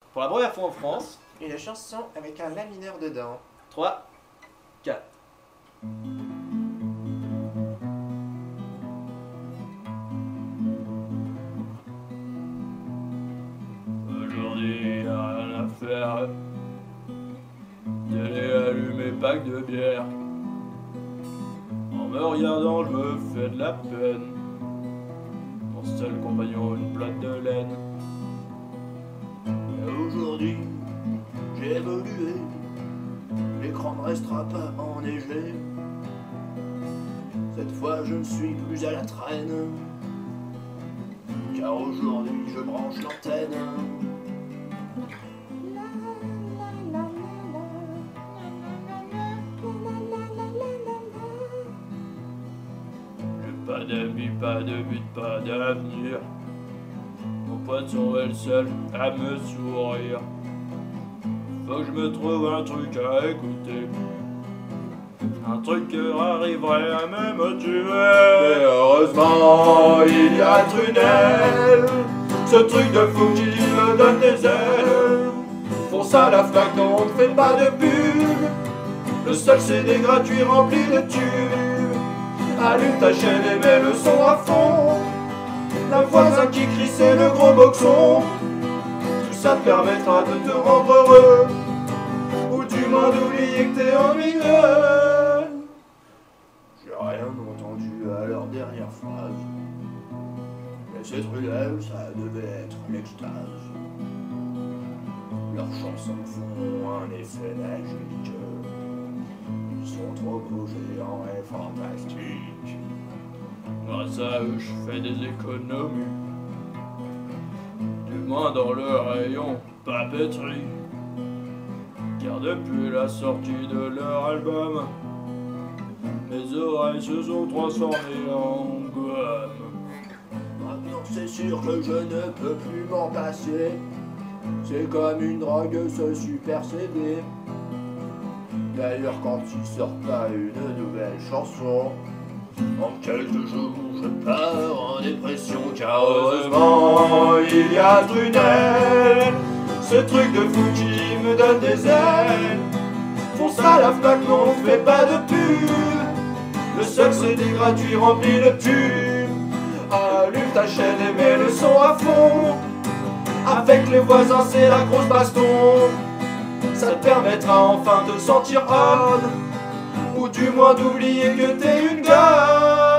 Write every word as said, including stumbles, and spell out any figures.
Pour la première fois en France, Une chanson avec un la mineur dedans. trois, quatre. Aujourd'hui, y'a rien à faire. Télé allumée, pack de bière. En me regardant, je me fais de la peine. Mon seul compagnon, une plate de laine. Et aujourd'hui, j'ai évolué. L'écran ne restera pas enneigé. Cette fois, je ne suis plus à la traîne. Car aujourd'hui, je branche l'antenne. J'ai pas d'amis, pas de but, pas d'avenir. Mon poisson est le seul à me sourire. Faut que je me trouve un truc à écouter. Un truc qui arriverait à me motiver. Mais heureusement, il y a Trunel, ce truc de fou qui me donne des ailes. Fonce à la Fnac, non, on ne fait pas de pub. Le seul C D gratuit rempli de tubes. Allume ta chaîne et mets le son à fond. La voisin qui crie, c'est le gros boxon. Tout ça te permettra de te rendre heureux, ou du moins d'oublier que t'es ennuyeux. J'ai rien entendu à leur dernière phrase. Mais ces trucs-là, ça devait être l'extase. Leurs chansons font un effet magique. Ils sont trop beaux, géants et fantastiques. Grâce à eux, je fais des économies. Du moins dans le rayon papeterie. Car depuis la sortie de leur album, mes oreilles se sont transformées en gomme. Maintenant c'est sûr que je ne peux plus m'en passer. C'est comme une drogue ce super C D. D'ailleurs quand il sort pas une nouvelle chanson, en quelques jours je pars en dépression. Car Heureusement, il y a Trunel, ce truc de fou qui me donne des ailes. Fonce à la Fnac, non, on fait pas de pub. Le seul C D gratuit rempli de tubes. Allume ta chaîne et mets le son à fond. Avec les voisins, c'est la grosse baston. Ça te permettra enfin de sentir homme, ou du moins d'oublier que t'es une gueule.